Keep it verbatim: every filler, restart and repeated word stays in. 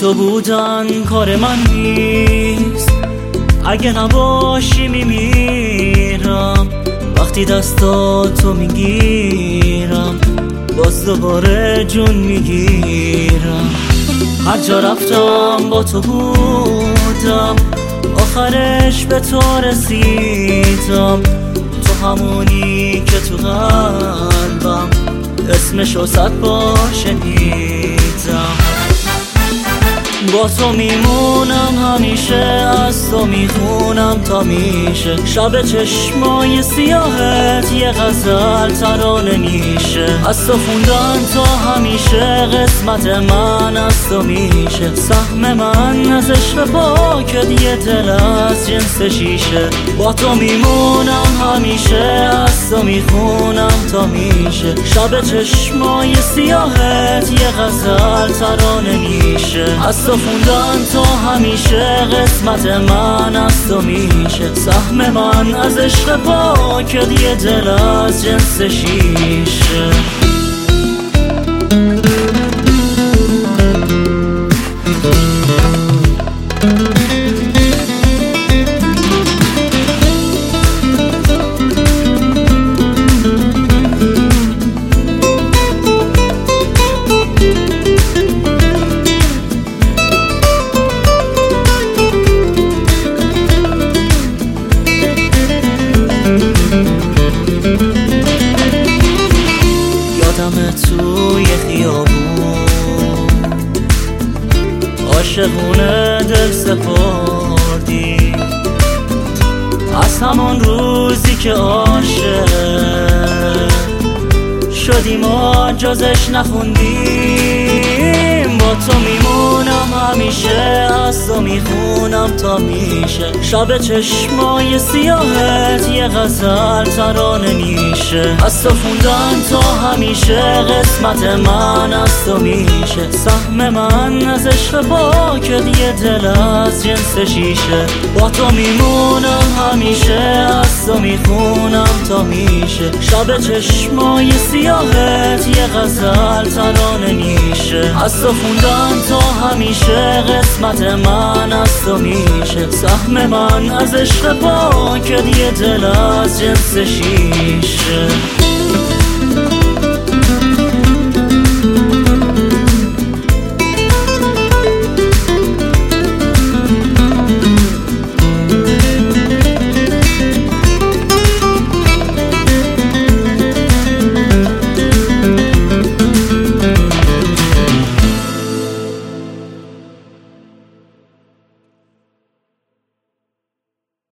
تو بودن کار من نیست، اگه نباشی میمیرم. وقتی دستا تو میگیرم باز دوباره جون میگیرم. هر جا رفتم با تو بودم، آخرش به تو رسیدم. تو همونی که تو قلبم اسمشو صد بار شنیدم. با تو میمونم همیشه، از تو میخونم تا میشه. شب چشمای سیاهت یه غزل ترانه میشه. از تو خوندن تا همیشه قسمت من از تو میشه. سهم من از عشق پاکت یه دل از جنس شیشه. با تو میمونم همیشه، از تو میخونم تا میشه. شب چشمای سیاهت یه غزل ترانه میشه. از تو خوندن تا همیشه قسمت من از تو میشه. سهم من از عشق پاکت یه دل از جنس شیشه. یادم توی خیابون عاشقونه دل سپردی. از همان روزی که عاشق شدیم و جزش نخوندیم. با تو میمونم همیشه، از تو میخونم تا میشه. شب چشمای سیاهت یه غزل ترانه میشه. از تو خوندن تا همیشه قسمت من از تو میشه. سهم من از عشق پاکت یه دل از جنس شیشه. با تو میمونم همیشه، از تو میخونم تا میشه. شب چشمای سیاهت یه غزل ترانه میشه. از تو خوندن تا همیشه قسمت من از تو میشه. سهم من از عشق پاکت یه دل از جنس شیشه.